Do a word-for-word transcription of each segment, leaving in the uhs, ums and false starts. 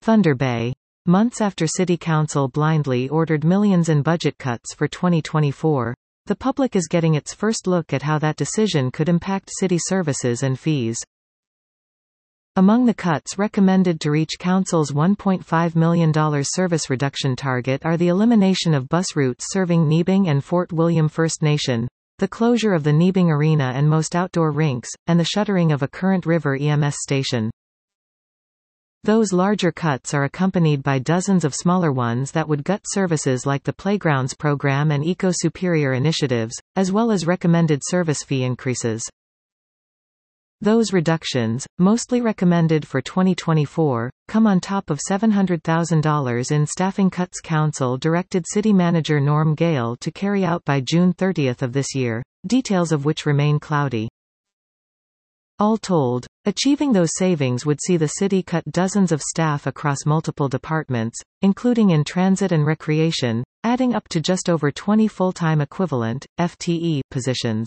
Thunder Bay. Months after City Council blindly ordered millions in budget cuts for twenty twenty-four, the public is getting its first look at how that decision could impact city services and fees. Among the cuts recommended to reach Council's one point five million dollars service reduction target are the elimination of bus routes serving Kneebing and Fort William First Nation, the closure of the Kneebing Arena and most outdoor rinks, and the shuttering of a Current River E M S station. Those larger cuts are accompanied by dozens of smaller ones that would gut services like the Playgrounds program and Eco Superior initiatives, as well as recommended service fee increases. Those reductions, mostly recommended for twenty twenty-four, come on top of seven hundred thousand dollars in staffing cuts Council directed City Manager Norm Gale to carry out by June thirtieth of this year, details of which remain cloudy. All told, achieving those savings would see the city cut dozens of staff across multiple departments, including in transit and recreation, adding up to just over twenty full-time equivalent, F T E, positions.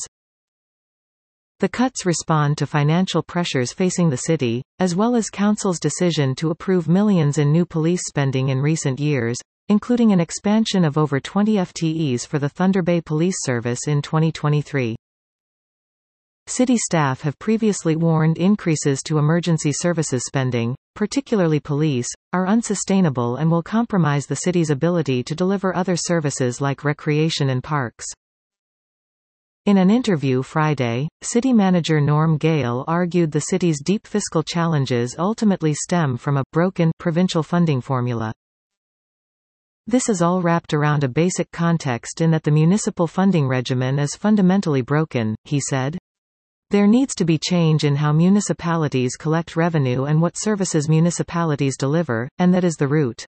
The cuts respond to financial pressures facing the city, as well as Council's decision to approve millions in new police spending in recent years, including an expansion of over twenty F T Es for the Thunder Bay Police Service in twenty twenty-three. City staff have previously warned increases to emergency services spending, particularly police, are unsustainable and will compromise the city's ability to deliver other services like recreation and parks. In an interview Friday, City Manager Norm Gale argued the city's deep fiscal challenges ultimately stem from a broken provincial funding formula. This is all wrapped around a basic context in that the municipal funding regimen is fundamentally broken, he said. There needs to be change in how municipalities collect revenue and what services municipalities deliver, and that is the root.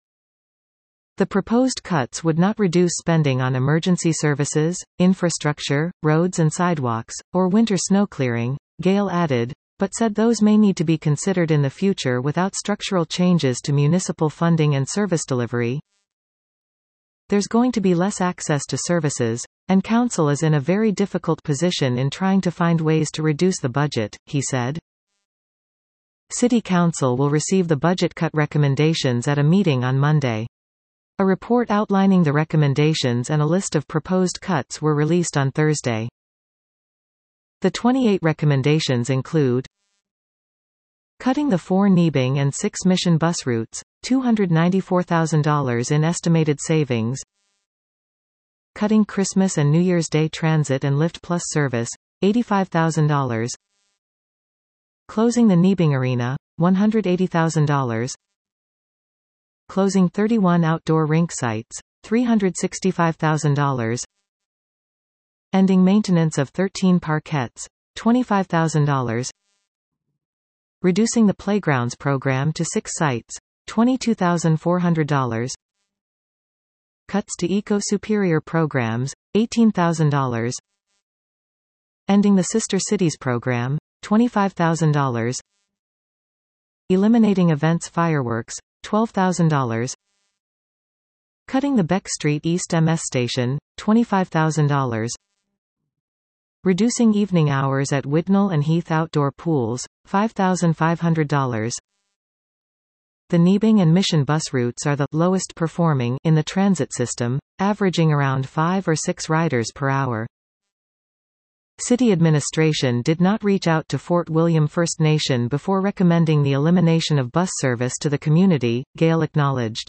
The proposed cuts would not reduce spending on emergency services, infrastructure, roads and sidewalks, or winter snow clearing, Gale added, but said those may need to be considered in the future without structural changes to municipal funding and service delivery. There's going to be less access to services, and Council is in a very difficult position in trying to find ways to reduce the budget, he said. City Council will receive the budget cut recommendations at a meeting on Monday. A report outlining the recommendations and a list of proposed cuts were released on Thursday. The twenty-eight recommendations include cutting the four Kneebing and six Mission bus routes, two hundred ninety-four thousand dollars in estimated savings, cutting Christmas and New Year's Day transit and Lyft Plus service, eighty-five thousand dollars, closing the Kneebing Arena, one hundred eighty thousand dollars, closing thirty-one outdoor rink sites, three hundred sixty-five thousand dollars, ending maintenance of thirteen parkettes, twenty-five thousand dollars, reducing the Playgrounds program to six sites, twenty-two thousand four hundred dollars, cuts to Eco Superior programs, eighteen thousand dollars, ending the Sister Cities program, twenty-five thousand dollars, eliminating events fireworks, twelve thousand dollars, cutting the Beck Street East M S station, twenty-five thousand dollars, reducing evening hours at Whitnall and Heath outdoor pools, five thousand five hundred dollars. The Kneebing and Mission bus routes are the lowest performing in the transit system, averaging around five or six riders per hour. City administration did not reach out to Fort William First Nation before recommending the elimination of bus service to the community, Gale acknowledged.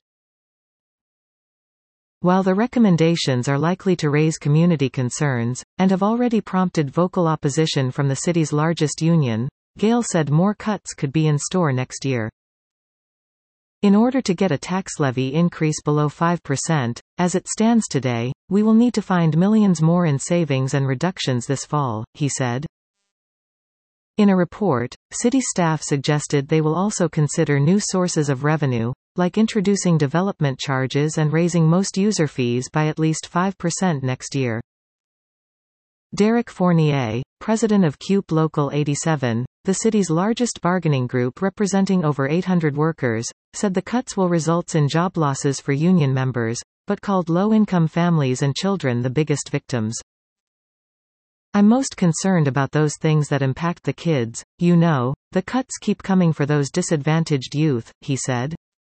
While the recommendations are likely to raise community concerns, and have already prompted vocal opposition from the city's largest union, Gale said more cuts could be in store next year. In order to get a tax levy increase below five percent, as it stands today, we will need to find millions more in savings and reductions this fall, he said. In a report, city staff suggested they will also consider new sources of revenue, like introducing development charges and raising most user fees by at least five percent next year. Derek Fournier, president of C U P Local eighty-seven, the city's largest bargaining group representing over eight hundred workers, said the cuts will result in job losses for union members, but called low-income families and children the biggest victims. I'm most concerned about those things that impact the kids, you know, the cuts keep coming for those disadvantaged youth, he said.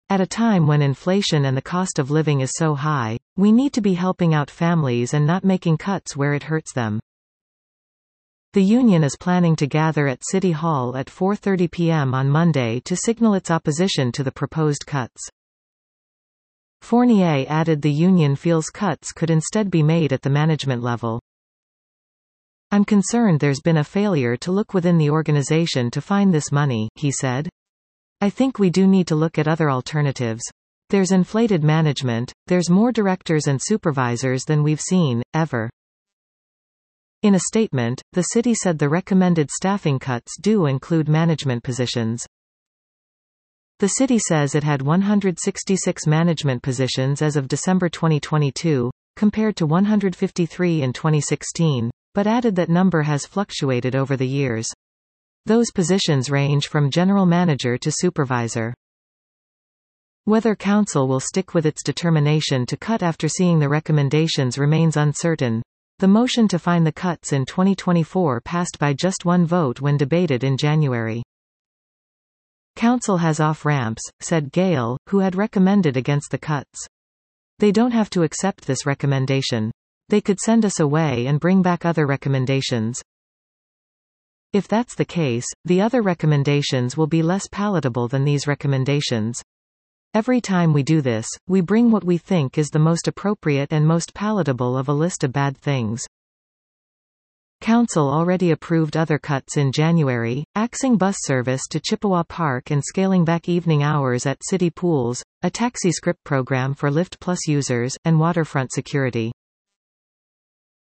At a time when inflation and the cost of living is so high, we need to be helping out families and not making cuts where it hurts them. The union is planning to gather at City Hall at four thirty p m on Monday to signal its opposition to the proposed cuts. Fournier added the union feels cuts could instead be made at the management level. I'm concerned there's been a failure to look within the organization to find this money, he said. I think we do need to look at other alternatives. There's inflated management, there's more directors and supervisors than we've seen, ever. In a statement, the city said the recommended staffing cuts do include management positions. The city says it had one hundred sixty-six management positions as of December twenty twenty-two, compared to one hundred fifty-three in twenty sixteen, but added that number has fluctuated over the years. Those positions range from general manager to supervisor. Whether council will stick with its determination to cut after seeing the recommendations remains uncertain. The motion to find the cuts in twenty twenty-four passed by just one vote when debated in January. Council has off-ramps, said Gale, who had recommended against the cuts. They don't have to accept this recommendation. They could send us away and bring back other recommendations. If that's the case, the other recommendations will be less palatable than these recommendations. Every time we do this, we bring what we think is the most appropriate and most palatable of a list of bad things. Council already approved other cuts in January, axing bus service to Chippewa Park and scaling back evening hours at city pools, a taxi script program for Lyft Plus users, and waterfront security.